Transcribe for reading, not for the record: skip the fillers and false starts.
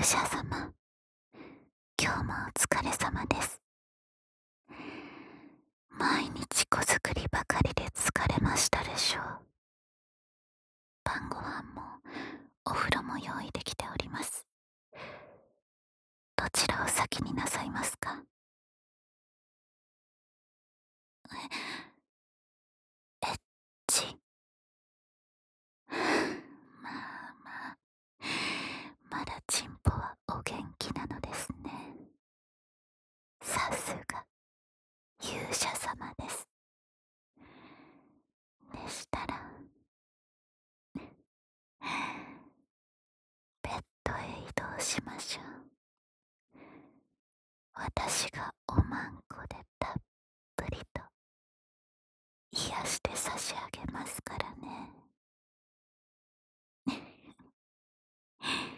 者様、今日もお疲れ様です。毎日子作りばかりで疲れましたでしょう。晩ご飯もお風呂も用意できております。どちらを先になさいますか？エッチ。まあまあ、まだチンポはお元気なのですね。さすが勇者様です。でしたらベッドへ移動しましょう。私がおまんこでたっぷりと癒して差し上げますからね。